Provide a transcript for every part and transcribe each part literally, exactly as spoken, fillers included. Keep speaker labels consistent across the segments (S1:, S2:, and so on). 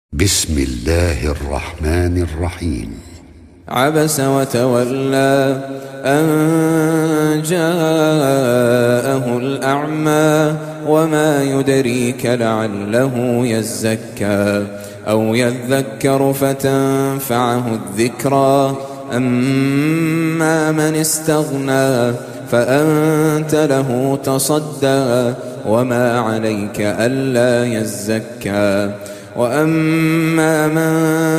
S1: بسم الله الرحمن الرحيم.
S2: عبس وتولى أن جاءه الأعمى وما يدريك لعله يزكى أو يذكر فتنفعه الذكرى أما من استغنى فأنت له تصدى وما عليك ألا يزكى وأما من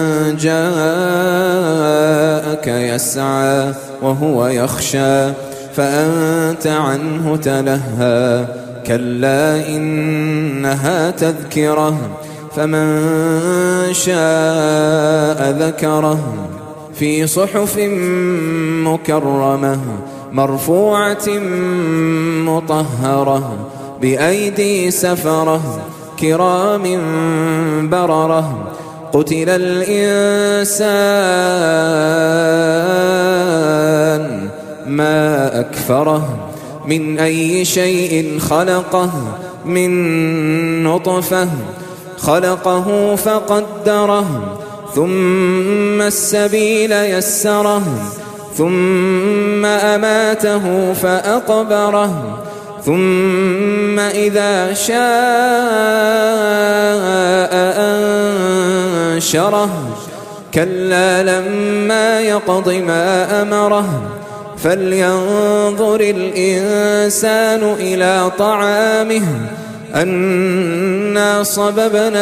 S2: جاءك يسعى وهو يخشى فأنت عنه تلهى كلا إنها تذكرة فمن شاء ذكره في صحف مكرمة مرفوعة مطهرة بأيدي سفرة كرام بررة قتل الإنسان ما أكفره من أي شيء خلقه من نطفة خلقه فقدره ثم السبيل يسره ثم أماته فأقبره ثم إذا شاء أنشره كلا لما يقض ما أمره فلينظر الإنسان إلى طعامه أنا صببنا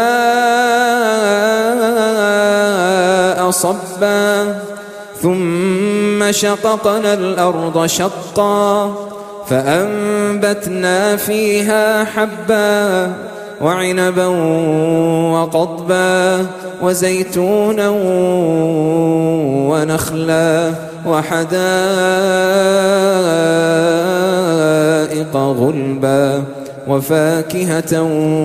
S2: الماء صبا ثم شققنا الأرض شقا فأنبتنا فيها حبا وعنبا وقضبا وزيتونا ونخلا وحدائق غلبا وفاكهة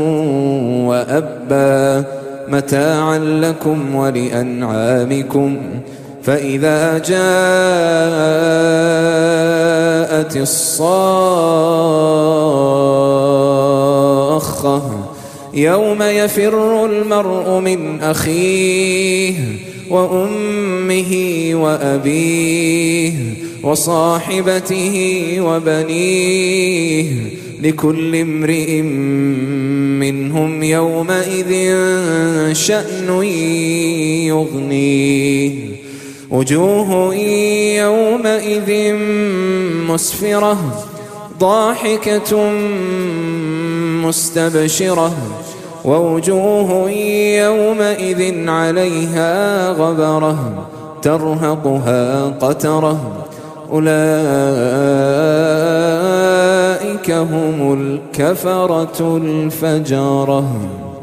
S2: وأبا متاعا لكم ولأنعامكم فإذا جاءت الصاخة يوم يفر المرء من أخيه وأمه وأبيه وصاحبته وبنيه لكل امرئ منهم يومئذ شأن يغنيه وجوه يومئذ مسفرة ضاحكة مستبشرة ووجوه يومئذ عليها غبرة ترهقها قترة أولئك هم الكفرة الفجرة.